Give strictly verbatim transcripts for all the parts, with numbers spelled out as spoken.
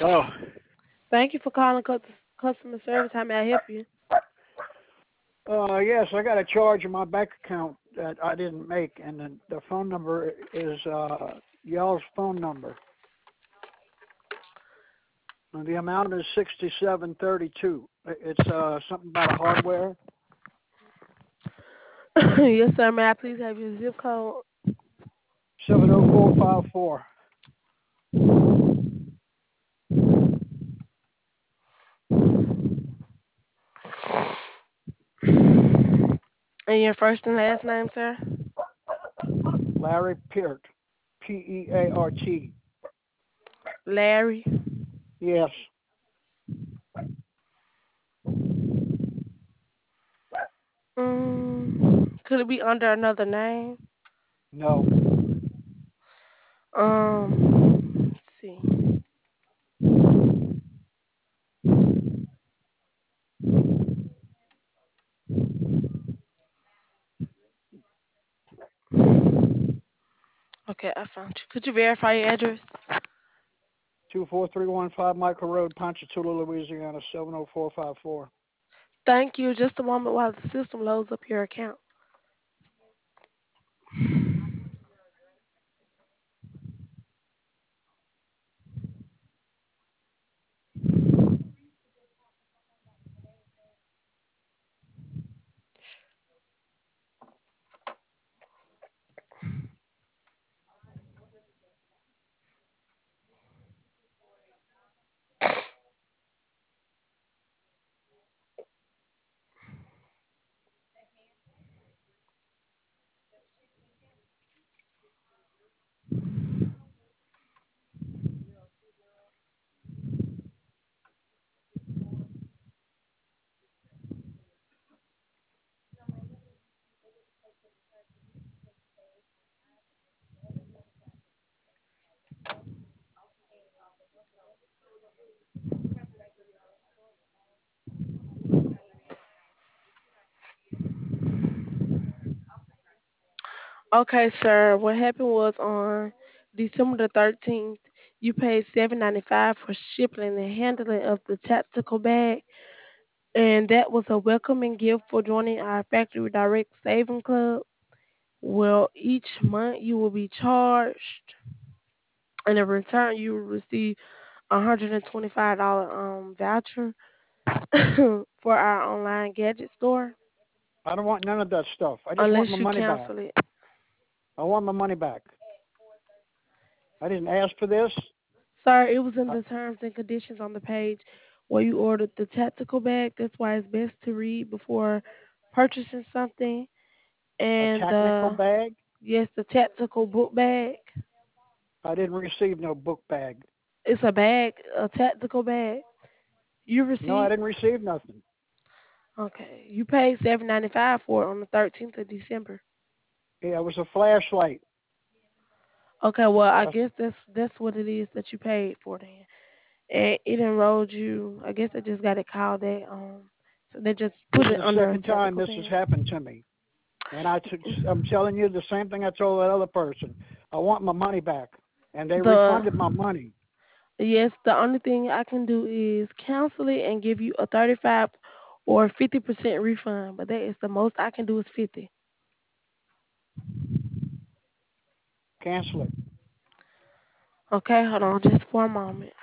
Oh, Thank you for calling cus- customer service. How may I help you? uh, yes, I got a charge in my bank account that I didn't make, and the, the phone number is uh, y'all's phone number. And the amount is sixty-seven thirty-two. It's uh, something about a hardware. Yes, sir. May I please have your zip code? seven oh four five four. And your first and last name, sir? Larry Peart. P E A R T. Larry. Yes. Mm, could it be under another name? No. Um, let's see. Okay, I found you. Could you verify your address? two four three one five Michael Road, Ponchatoula, Louisiana, seven oh four five four. Thank you. Just a moment while the system loads up your account. Okay, sir. What happened was on December the thirteenth, you paid seven ninety five for shipping and handling of the tactical bag, and that was a welcoming gift for joining our Factory Direct Saving Club. Well, each month you will be charged, and in return you will receive a hundred and twenty five dollar um voucher for our online gadget store, I don't want none of that stuff. I just want my unless you money back. cancel it. I want my money back. I didn't ask for this. Sir, it was in A, the terms and conditions on the page where you ordered the tactical bag. That's why it's best to read before purchasing something. a And technical the bag. yes, the tactical book bag. I didn't receive no book bag. It's a bag, a tactical bag. You No, I received didn't receive nothing. okay. You paid seven ninety five for it on the thirteenth of December. Yeah, it was a flashlight. Okay, well I A, guess that's that's what it is that you paid for then. And it enrolled you. I guess they just got it called that. Um, so they just this put is it the under a second time tactical this has bag. happened to me, and I t- I'm telling you the same thing I told that other person. I want my money back, and they The refunded my money. yes, the only thing I can do is cancel it and give you a thirty-five or fifty percent refund. But that is the most I can do is fifty. Cancel it. Okay, hold on just for a moment.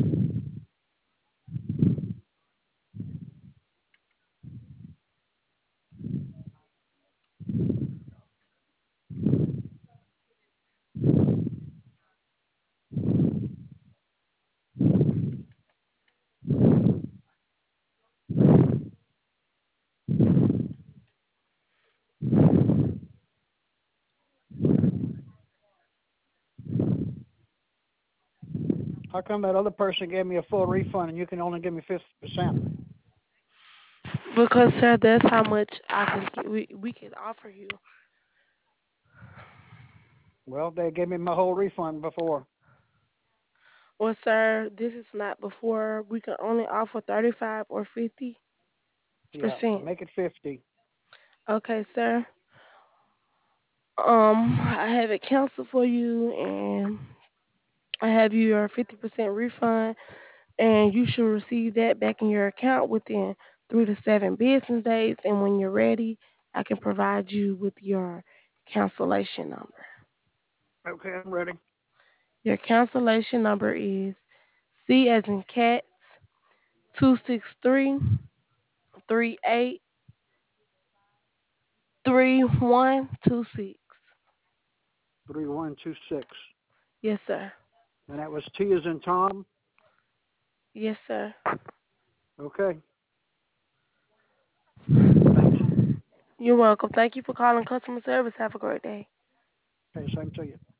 How come that other person gave me a full refund and you can only give me fifty percent? Because sir, that's how much I can get, we we can offer you. Well, they gave me my whole refund before. Well, sir, this is not before. We can only offer thirty-five or fifty Yeah, percent. make it fifty. Okay, sir. Um, I have it canceled for you, and I have you your fifty percent refund. and you should receive that back in your account within three to seven business days. And when you're ready, I can provide you with your cancellation number. Okay, I'm ready. Your cancellation number is C as in cat, two six three, three eight, three one two six. three one two six. Yes, sir. And that was T as in Tom? Yes, sir. Okay. Thanks. You're welcome. Thank you for calling customer service. Have a great day. Okay, same to you.